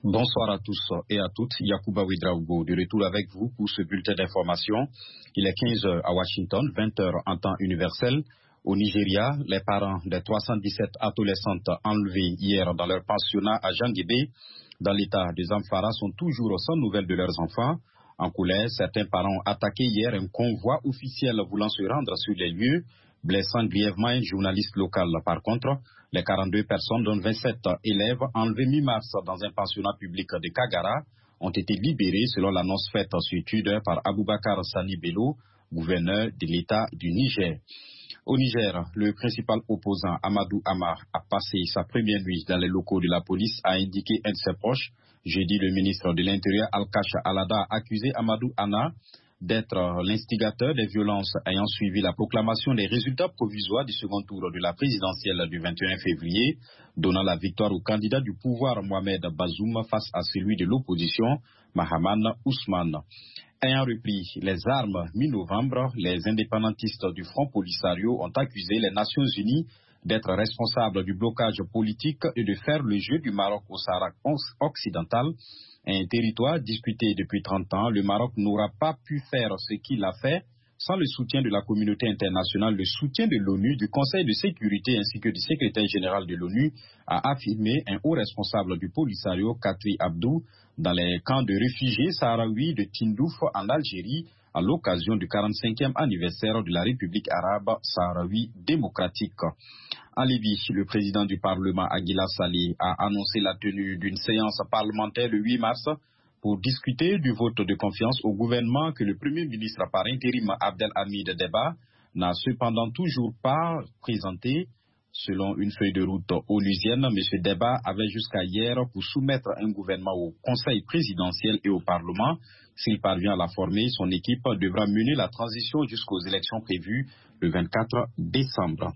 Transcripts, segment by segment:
Bonsoir à tous et à toutes. Yacouba Ouedraogo de retour avec vous pour ce bulletin d'information. Il est 15h à Washington, 20h en temps universel. Au Nigeria, les parents des 317 adolescentes enlevées hier dans leur pensionnat à Janguébé, dans l'état de Zamfara, sont toujours sans nouvelles de leurs enfants. En colère, certains parents ont attaqué hier un convoi officiel voulant se rendre sur les lieux, blessant grièvement un journaliste local. Par contre, les 42 personnes, dont 27 élèves, enlevés mi-mars dans un pensionnat public de Kagara, ont été libérés selon l'annonce faite sur Twitter par Aboubakar Sani Bello, gouverneur de l'État du Niger. Au Niger, le principal opposant Amadou Amar a passé sa première nuit dans les locaux de la police, a indiqué un de ses proches. Jeudi, le ministre de l'Intérieur Al-Kacha Alada a accusé Amadou Anna d'être l'instigateur des violences ayant suivi la proclamation des résultats provisoires du second tour de la présidentielle du 21 février, donnant la victoire au candidat du pouvoir Mohamed Bazoum face à celui de l'opposition Mahaman Ousmane. Ayant repris les armes mi-novembre, les indépendantistes du Front Polisario ont accusé les Nations Unies d'être responsables du blocage politique et de faire le jeu du Maroc au Sahara occidental. Un territoire disputé depuis 30 ans, le Maroc n'aura pas pu faire ce qu'il a fait sans le soutien de la communauté internationale, le soutien de l'ONU, du Conseil de sécurité ainsi que du secrétaire général de l'ONU, a affirmé un haut responsable du Polisario, Katri Abdou, dans les camps de réfugiés sahraouis de Tindouf en Algérie, à l'occasion du 45e anniversaire de la République arabe sahraoui démocratique. En Libye, le président du Parlement, Aguila Saleh, a annoncé la tenue d'une séance parlementaire le 8 mars pour discuter du vote de confiance au gouvernement que le Premier ministre par intérim Abdelhamid Deba n'a cependant toujours pas présenté. Selon une feuille de route onusienne, M. Deba avait jusqu'à hier pour soumettre un gouvernement au Conseil présidentiel et au Parlement. S'il parvient à la former, son équipe devra mener la transition jusqu'aux élections prévues le 24 décembre.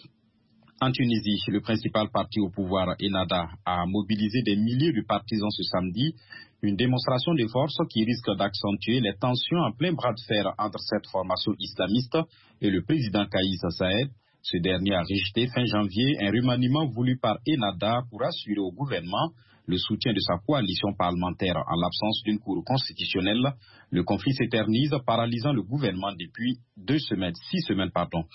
En Tunisie, le principal parti au pouvoir, Ennahda, a mobilisé des milliers de partisans ce samedi, une démonstration de force qui risque d'accentuer les tensions en plein bras de fer entre cette formation islamiste et le président Kais Saied. Ce dernier a rejeté fin janvier un remaniement voulu par Ennahda pour assurer au gouvernement le soutien de sa coalition parlementaire en l'absence d'une cour constitutionnelle. Le conflit s'éternise, paralysant le gouvernement depuis 6 semaines.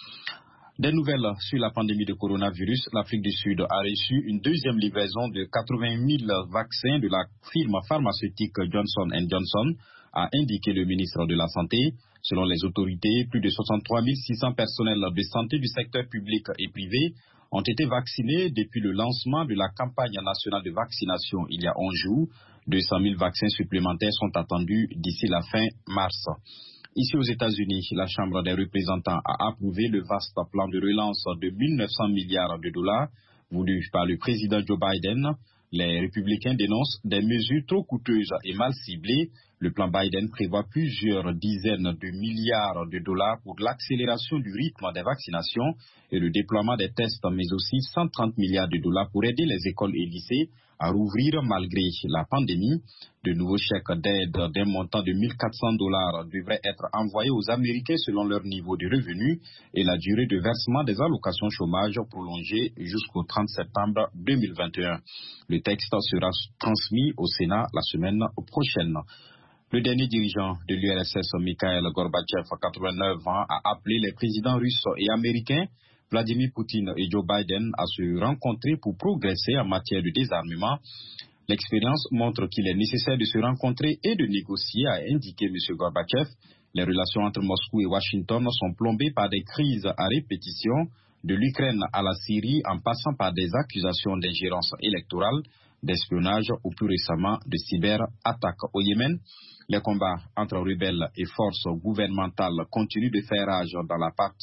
Des nouvelles sur la pandémie de coronavirus. L'Afrique du Sud a reçu une deuxième livraison de 80 000 vaccins de la firme pharmaceutique Johnson & Johnson, a indiqué le ministre de la Santé. Selon les autorités, plus de 63 600 personnels de santé du secteur public et privé ont été vaccinés depuis le lancement de la campagne nationale de vaccination il y a 11 jours. 200 000 vaccins supplémentaires sont attendus d'ici la fin mars. Ici aux États-Unis, la Chambre des représentants a approuvé le vaste plan de relance de 1 900 milliards de dollars voulu par le président Joe Biden. Les républicains dénoncent des mesures trop coûteuses et mal ciblées. Le plan Biden prévoit plusieurs dizaines de milliards de dollars pour l'accélération du rythme des vaccinations et le déploiement des tests, mais aussi 130 milliards de dollars pour aider les écoles et lycées à rouvrir malgré la pandémie. De nouveaux chèques d'aide d'un montant de 1 400 dollars devraient être envoyés aux Américains selon leur niveau de revenus et la durée de versement des allocations chômage prolongée jusqu'au 30 septembre 2021. Le texte sera transmis au Sénat la semaine prochaine. Le dernier dirigeant de l'URSS, Mikhail Gorbatchev, 89 ans, a appelé les présidents russes et américains, Vladimir Poutine et Joe Biden, à se rencontrer pour progresser en matière de désarmement. L'expérience montre qu'il est nécessaire de se rencontrer et de négocier, a indiqué M. Gorbatchev. Les relations entre Moscou et Washington sont plombées par des crises à répétition, de l'Ukraine à la Syrie, en passant par des accusations d'ingérence électorale, d'espionnage ou plus récemment de cyberattaques. Au Yémen, les combats entre rebelles et forces gouvernementales continuent de faire rage dans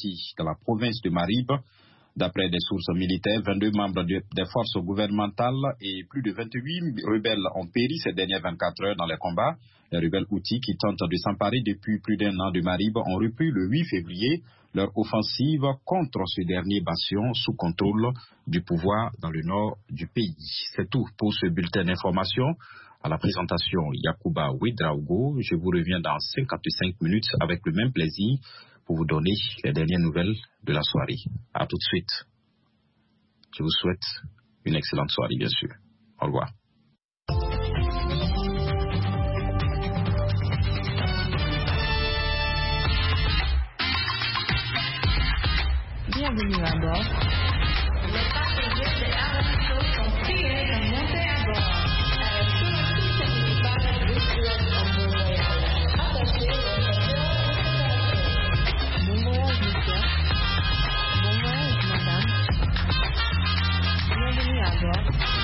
la province de Marib. D'après des sources militaires, 22 membres des forces gouvernementales et plus de 28 rebelles ont péri ces dernières 24 heures dans les combats. Les rebelles Houthis qui tentent de s'emparer depuis plus d'1 an de Marib ont repris le 8 février leur offensive contre ce dernier bastion sous contrôle du pouvoir dans le nord du pays. C'est tout pour ce bulletin d'information. À la présentation, Yacouba Ouedraogo. Je vous reviens dans 55 minutes avec le même plaisir pour vous donner les dernières nouvelles de la soirée. À tout de suite. Je vous souhaite une excellente soirée, bien sûr. Au revoir. Bienvenue à bord. Les passagers de RM Show sont priés de monter à bord. Sur le site principal de Bruxelles en Montréal. Attachez vos ceintures de sécurité. Bon voyage, monsieur. Bon voyage, madame. Bienvenue à bord.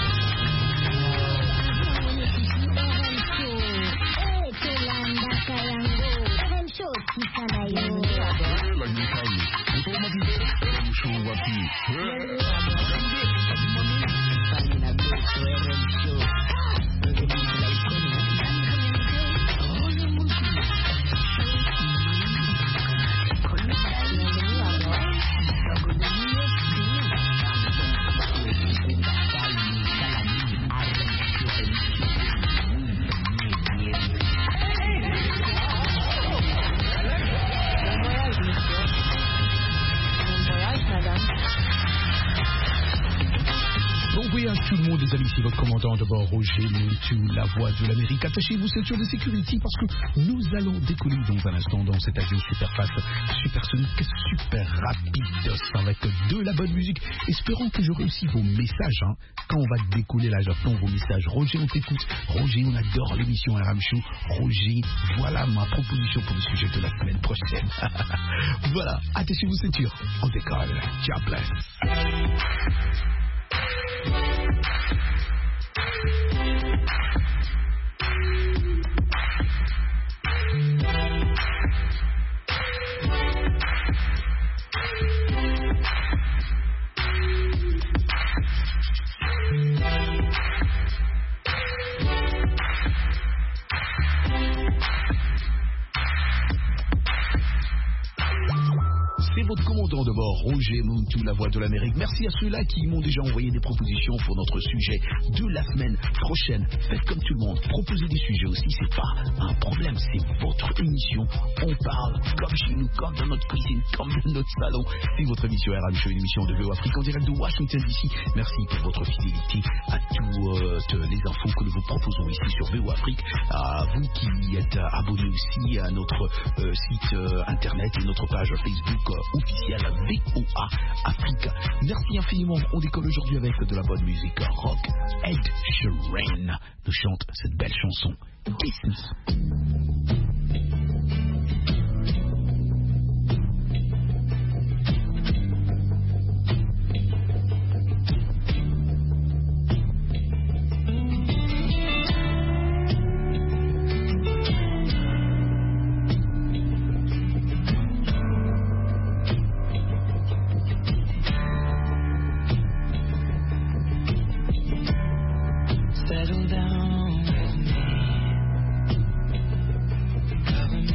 Tout le monde, les amis, c'est votre commandant de bord, Roger Montou, la voix de l'Amérique. Attachez-vous ceintures de sécurité parce que nous allons décoller dans un instant dans cet avion super fast, supersonique, super rapide, avec de la bonne musique. Espérons que j'aurai aussi vos messages. Quand on va décoller là, j'attends vos messages. Roger, on t'écoute. Roger, on adore l'émission RM Show. Roger, voilà ma proposition pour le sujet de la semaine prochaine. Voilà, attachez-vous ceintures. On décolle. Ciao, bless. C'est votre commandant de bord, Roger Montou, la voix de l'Amérique. Merci à ceux-là qui m'ont déjà envoyé des propositions pour notre sujet de la semaine prochaine. Faites comme tout le monde, proposez des sujets aussi, c'est pas un problème, c'est votre émission. On parle comme chez nous, comme dans notre cuisine, comme dans notre salon. C'est votre émission RM Show, une émission de VO Afrique en direct de Washington DC. Merci pour votre fidélité à toutes les infos que nous vous proposons ici sur VO Afrique. À vous qui êtes abonnés aussi à notre site internet et notre page Facebook officielle VOA Afrique. Merci infiniment. On décolle aujourd'hui avec de la bonne musique rock. Ed Sheeran nous chante cette belle chanson Business. Settle down with me.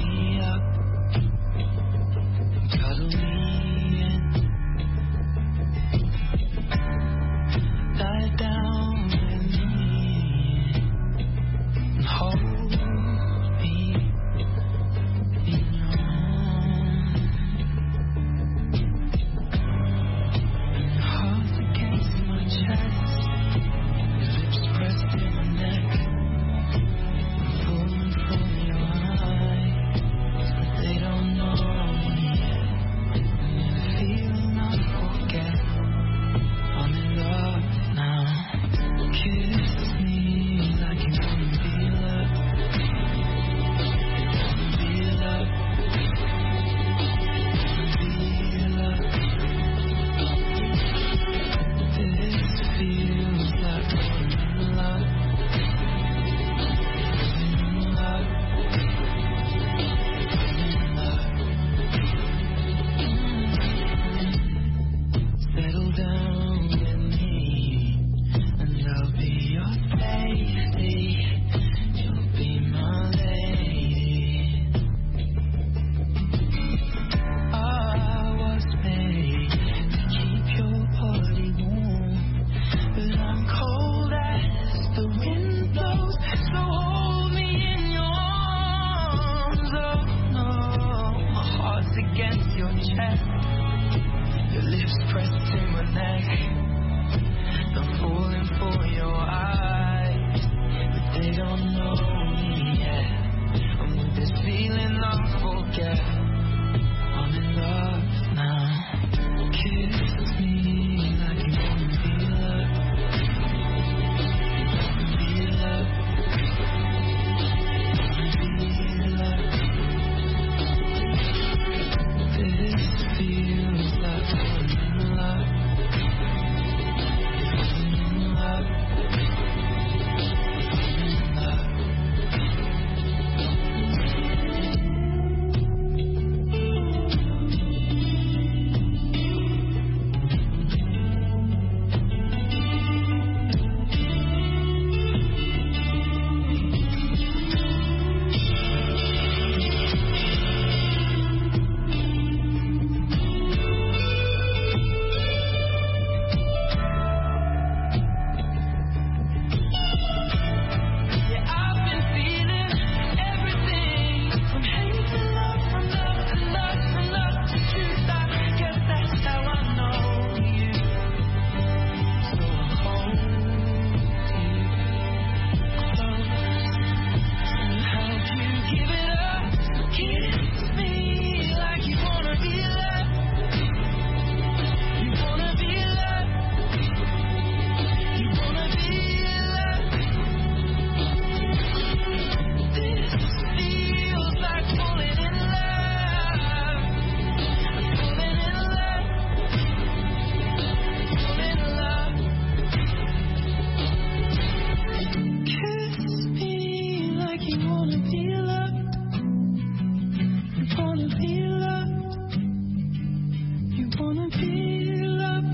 wanna be loved.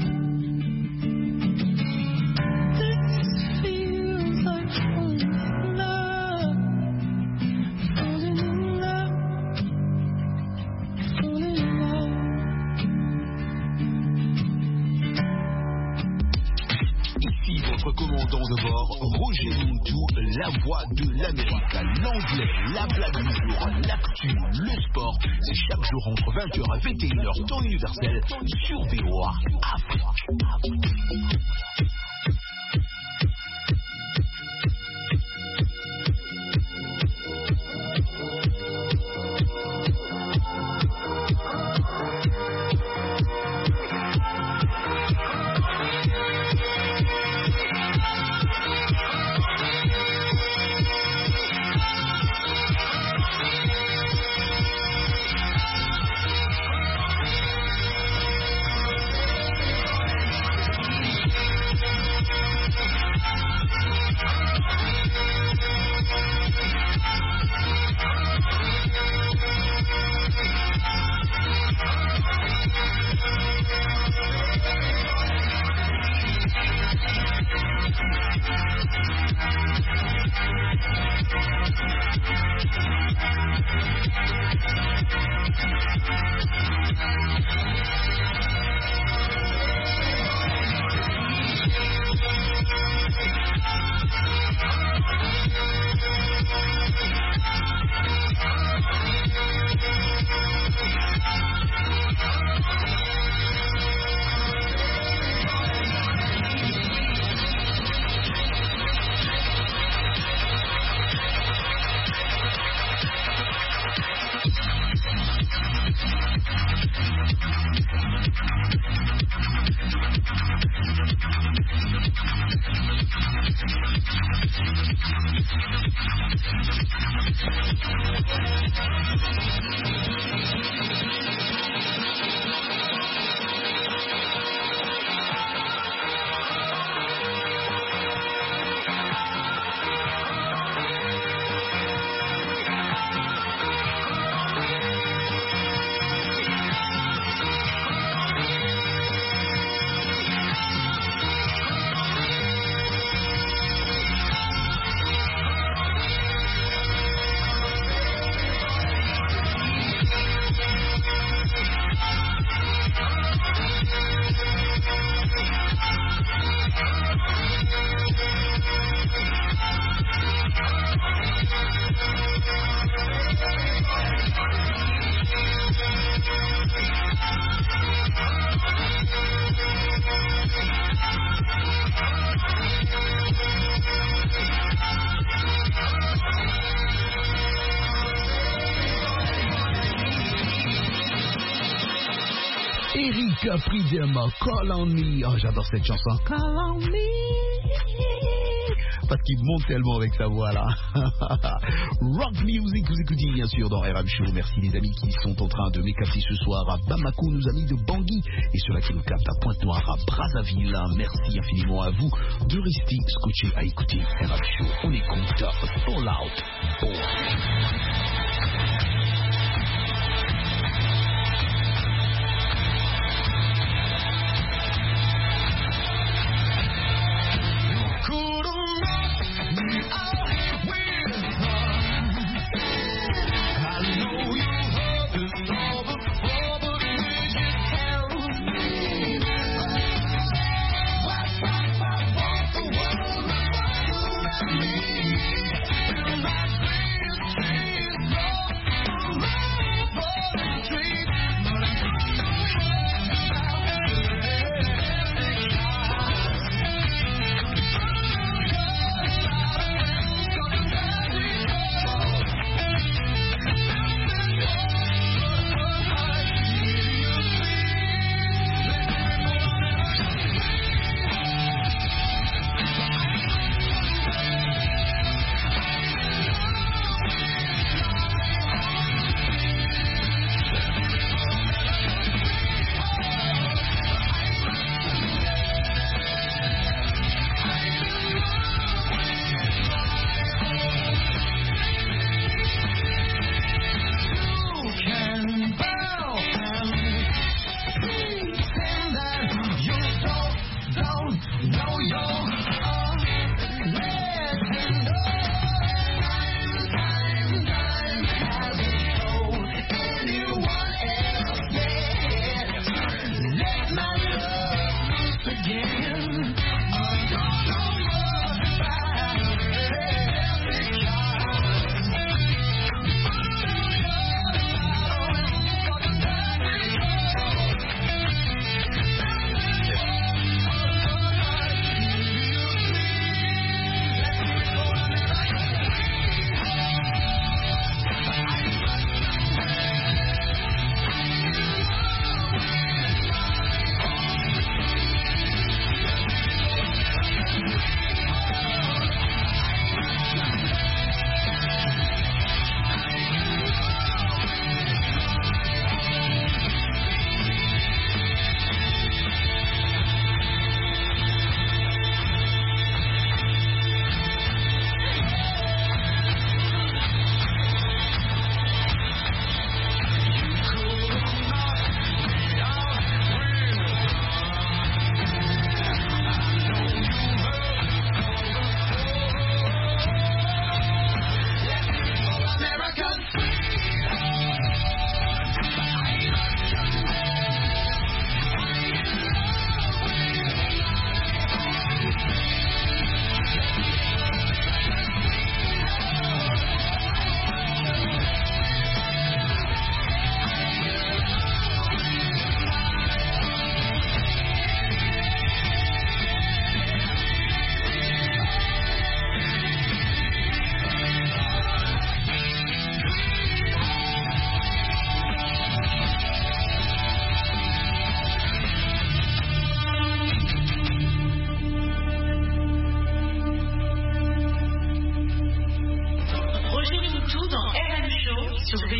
This feels like falling in love. Falling in love. Falling in love. Ici votre commandant de bord, Roger Muntu, la voix de l'Amérique. L'anglais, la blague du jour, l'actu, le sport, c'est chaque jour entre 20h et 21h, temps universel, sur VOA Afrique. Erika Pridema, Call on Me. Oh, j'adore cette chanson. Call on Me. Parce qu'il monte tellement avec sa voix là. Rock Music, vous écoutez bien sûr dans RM Show. Merci les amis qui sont en train de m'écapter ce soir à Bamako, nos amis de Bangui, et ceux-là qui nous captent à Pointe-Noire, à Brazzaville. Merci infiniment à vous de rester scotché à écouter RM Show. On écoute Fall Out Boy. Feel my dreams,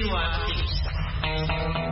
Dis-moi plus.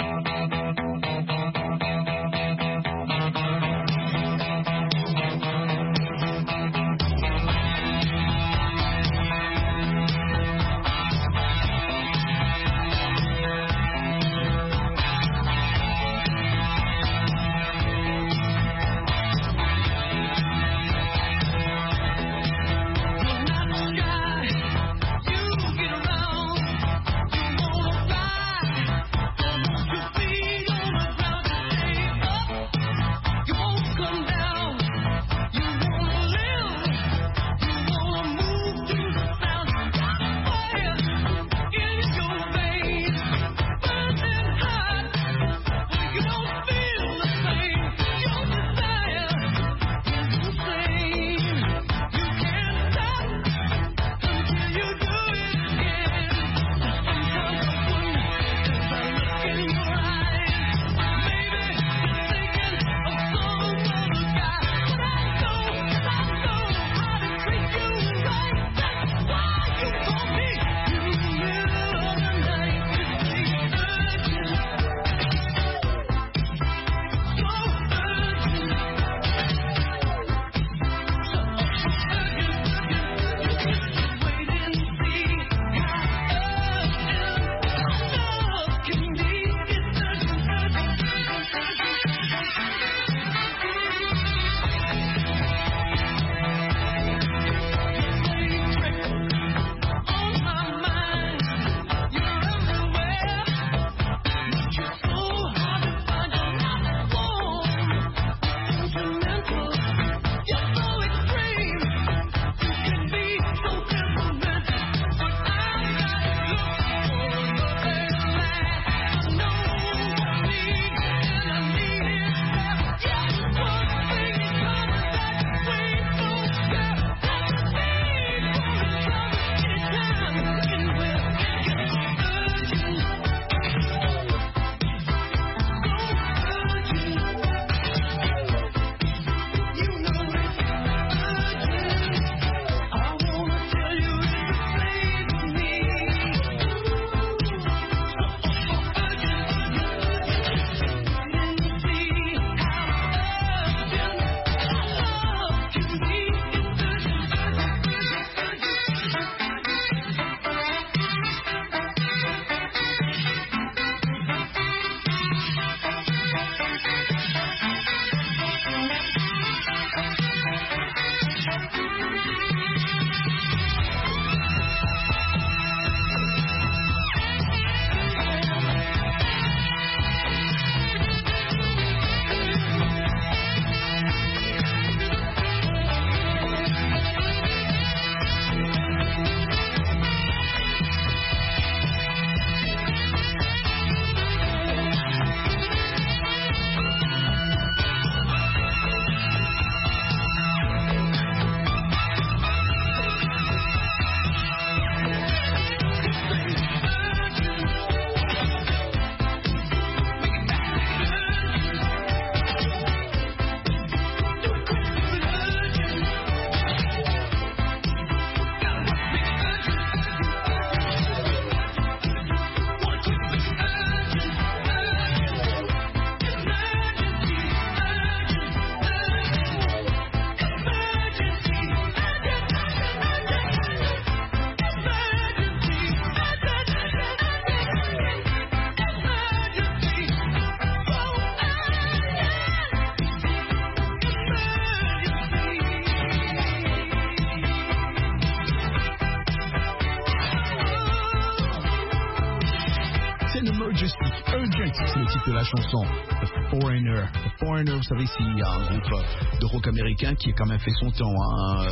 c'est le titre de la chanson The Foreigner. The Foreigner, vous savez, c'est un groupe de rock américain qui a quand même fait son temps, hein,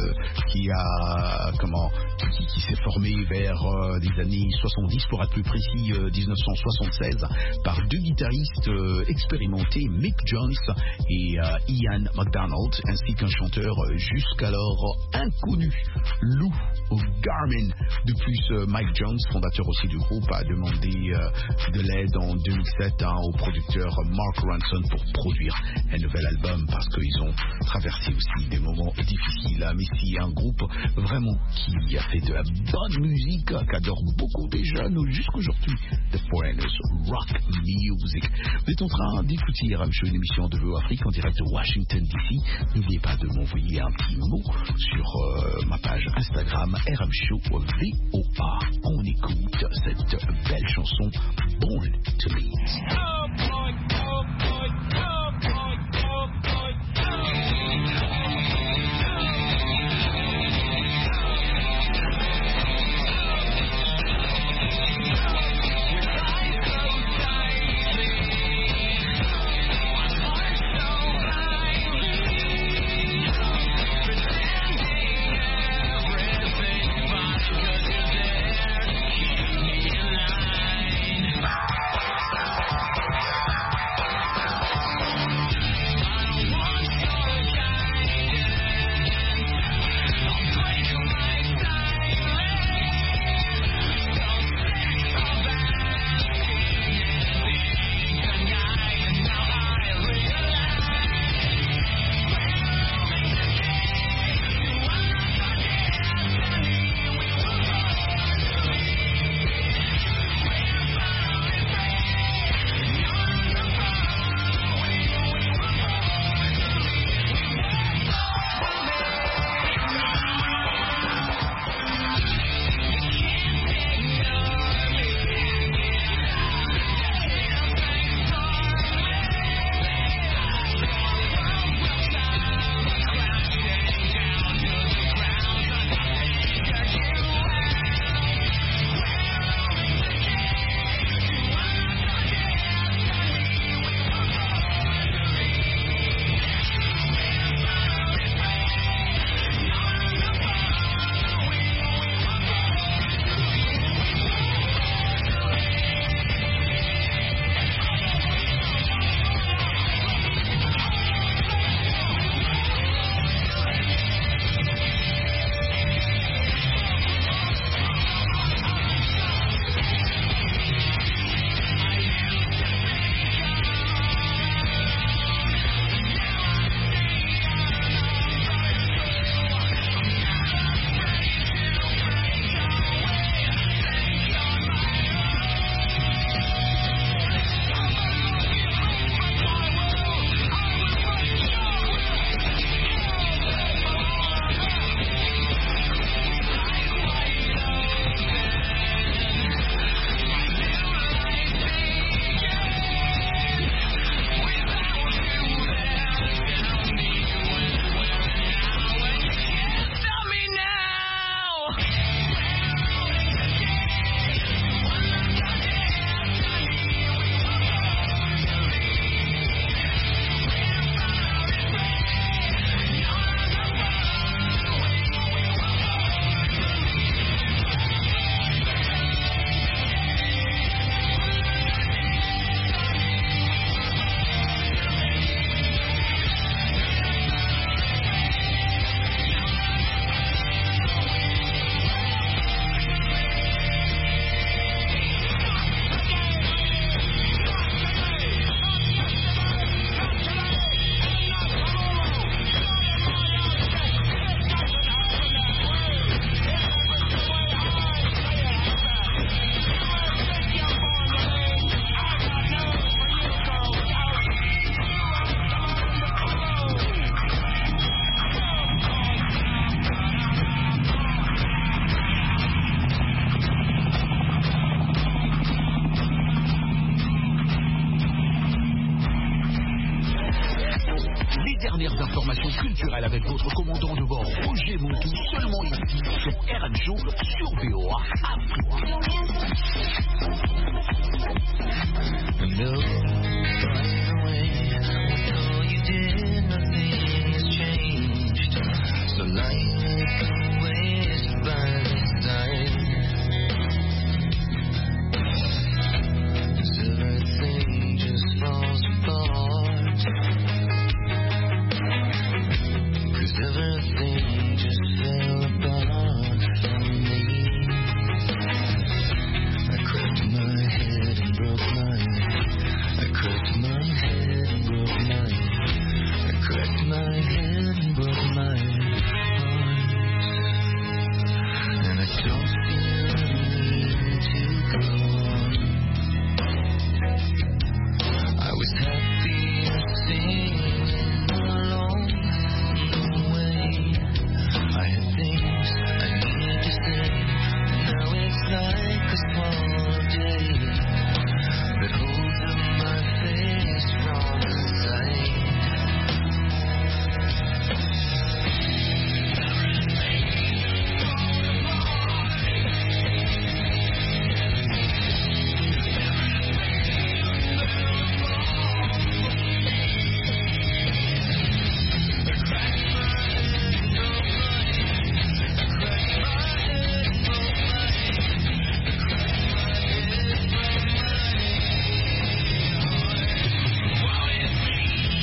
qui s'est formé vers les années 70, pour être plus précis 1976, par deux guitaristes expérimentés, Mick Jones et Ian McDonald, ainsi qu'un chanteur jusqu'alors inconnu, Lou Garmin. De plus, Mike Jones, fondateur aussi du groupe, a demandé de l'aide en 2007 au producteur Mark Mark Ronson pour produire un nouvel album parce qu'ils ont traversé aussi des moments difficiles. Mais c'est un groupe vraiment qui a fait de la bonne musique, qu'adorent beaucoup des jeunes jusqu'aujourd'hui. The Foreigners Rock Music. Vous êtes en train d'écouter RM Show, une émission de VO Afrique en direct de Washington DC. N'oubliez pas de m'envoyer un petit mot sur ma page Instagram RM Show VOA. On écoute cette belle chanson Born to Lead. dernières informations culturelles avec votre commandant de bord Roger Montou, seulement ici sur RM Show sur VOA Afrique.